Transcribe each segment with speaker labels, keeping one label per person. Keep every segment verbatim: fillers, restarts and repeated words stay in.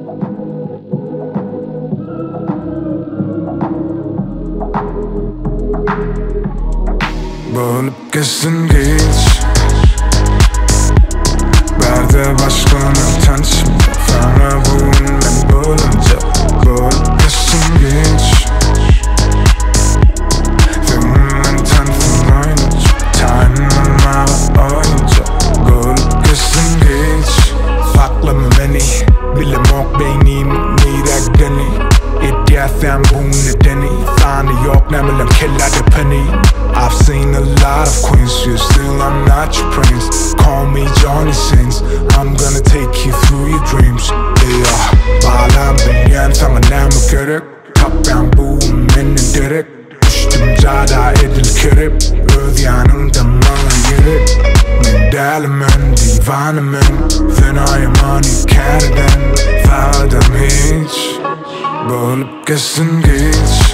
Speaker 1: Bolup geçsin geç Berde başkanı tanışma Fena bugün ben bulunca Bolup geçsin geç Filmden tanıfım oynayınca Tanımama oyunca Bolup geçsin geç Faklama beni Bilim ok beynim nirekdeni İddiyasen bu nedeni Fani yok nemelen kellerde penny I've seen a lot of queens, you still I'm not your prince. Call me Johnny Sins, I'm gonna take you through your dreams. Yeah, bağlandım yan sana ne mi gerek? Kaptan bu beni direk. Düştüm cada edil kerip. Öz yanımda bana gerek. Men delimin, divanımın. Fenayım hani kerden. Fadım hiç. Bolup geçsin geç.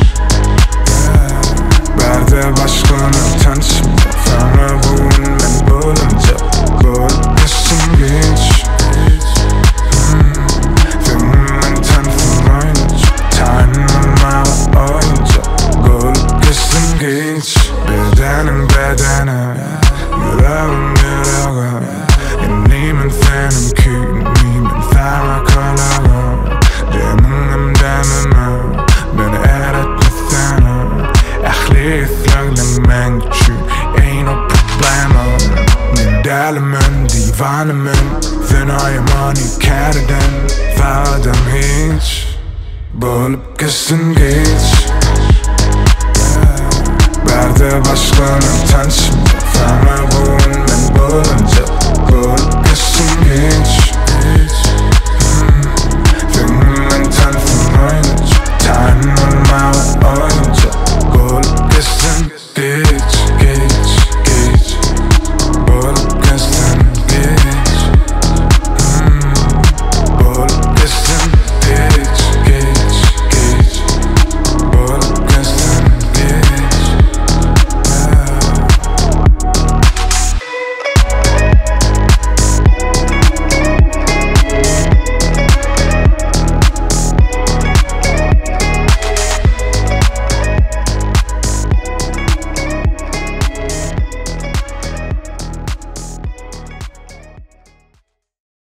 Speaker 1: Berde başkanı tanışma Fena bugün ben bulunca Bolup geçsin geç hmm. Filmden tanıfım oynayınca Tanımama oyunca Bolup geçsin geç Bedenim bedene Yüreğim yüreğe Enimin fenim künimin fena kalaga Deminim demime Beni eretmesene Ählighetsreglen men için ain't no problema Men delimin, divanımın Fenayım hani kerden Fadım hiç Bolup geçsin geç Berde başkanı tanışma Fena bugün ben bulunca Bolup geçsin geç